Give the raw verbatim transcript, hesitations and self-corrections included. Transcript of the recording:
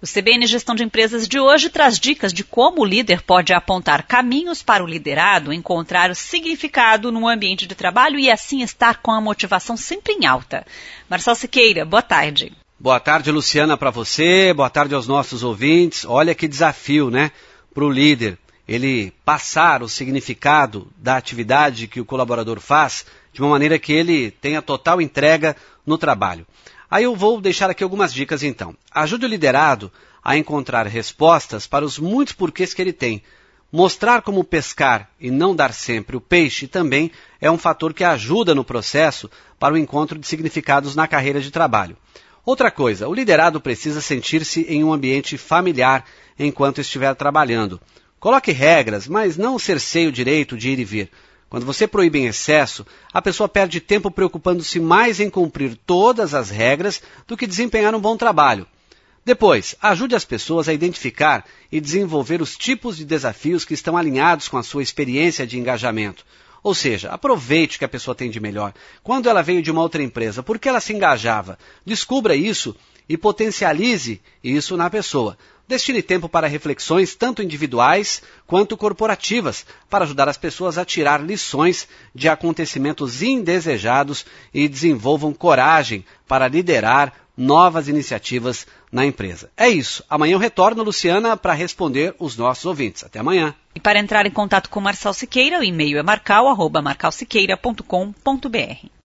O C B N Gestão de Empresas de hoje traz dicas de como o líder pode apontar caminhos para o liderado encontrar o significado no ambiente de trabalho e assim estar com a motivação sempre em alta. Marcelo Siqueira, boa tarde. Boa tarde, Luciana, para você, boa tarde aos nossos ouvintes. Olha que desafio, né, para o líder, ele passar o significado da atividade que o colaborador faz de uma maneira que ele tenha total entrega no trabalho. Aí eu vou deixar aqui algumas dicas então. Ajude o liderado a encontrar respostas para os muitos porquês que ele tem. Mostrar como pescar e não dar sempre o peixe também é um fator que ajuda no processo para o encontro de significados na carreira de trabalho. Outra coisa, o liderado precisa sentir-se em um ambiente familiar enquanto estiver trabalhando. Coloque regras, mas não cerceie o direito de ir e vir. Quando você proíbe em excesso, a pessoa perde tempo preocupando-se mais em cumprir todas as regras do que desempenhar um bom trabalho. Depois, ajude as pessoas a identificar e desenvolver os tipos de desafios que estão alinhados com a sua experiência de engajamento. Ou seja, aproveite o que a pessoa tem de melhor. Quando ela veio de uma outra empresa, por que ela se engajava? Descubra isso e potencialize isso na pessoa. Destine tempo para reflexões tanto individuais quanto corporativas, para ajudar as pessoas a tirar lições de acontecimentos indesejados e desenvolvam coragem para liderar novas iniciativas na empresa. É isso. Amanhã eu retorno, Luciana, para responder os nossos ouvintes. Até amanhã. E para entrar em contato com o Marcelo Siqueira, o e-mail é marcal arroba marcal siqueira ponto com ponto br.